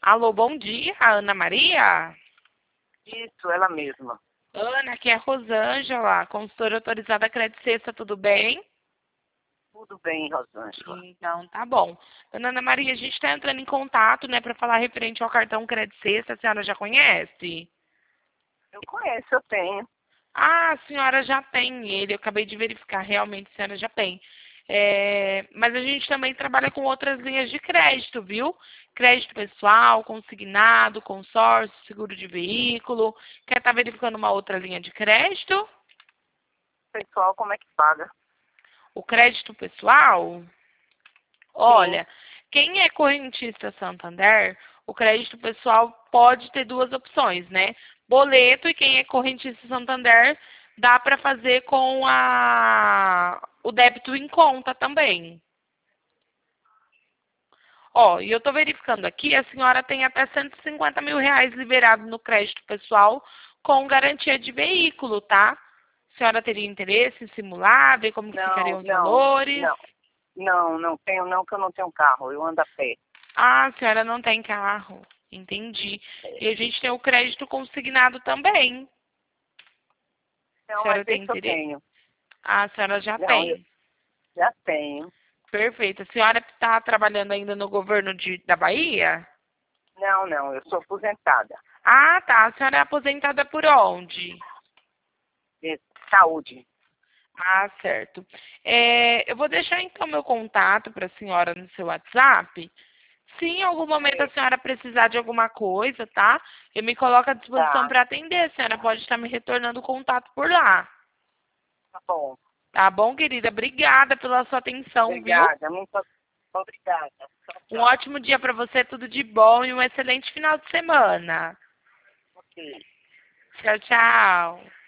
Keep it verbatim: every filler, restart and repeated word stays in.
Alô, bom dia, Ana Maria? Isso, ela mesma. Ana, aqui é a Rosângela, consultora autorizada Credit Sexta, tudo bem? Tudo bem, Rosângela. Então, tá bom. Dona Ana Maria, a gente está entrando em contato, né, para falar referente ao cartão Credit Sexta, a senhora já conhece? Eu conheço, eu tenho. Ah, a senhora já tem ele, eu acabei de verificar, realmente a senhora já tem. É, mas a gente também trabalha com outras linhas de crédito, viu? Crédito pessoal, consignado, consórcio, seguro de veículo. Quer estar verificando uma outra linha de crédito? Pessoal, como é que paga? O crédito pessoal? Sim. Olha, quem é correntista Santander, o crédito pessoal pode ter duas opções, né? Boleto e quem é correntista Santander dá para fazer com a o débito em conta também. Ó, e eu estou verificando aqui, a senhora tem até cento e cinquenta mil reais liberado no crédito pessoal com garantia de veículo, tá? A senhora teria interesse em simular, ver como que Não, ficariam os não, valores? não. Não, não tenho não, que eu não tenho carro. Eu ando a pé. Ah, a senhora não tem carro. Entendi. E a gente tem o crédito consignado também. A Não, senhora mas tem esse eu interesse? tenho. Ah, a senhora já Não, eu tem. já tenho. Perfeito. A senhora está trabalhando ainda no governo de, da Bahia? Não, não, eu sou aposentada. Ah, tá. A senhora é aposentada por onde? De saúde. Ah, certo. É, eu vou deixar então meu contato para a senhora no seu WhatsApp. Se em algum momento a É, senhora precisar de alguma coisa, tá? Eu me coloco à disposição tá, para atender. A senhora pode estar me retornando o contato por lá. tá bom. Tá bom, querida? Obrigada pela sua atenção, viu? Obrigada, muito obrigada. Tchau, Um tchau. ótimo dia para você, tudo de bom e um excelente final de semana. Ok. Tchau, tchau.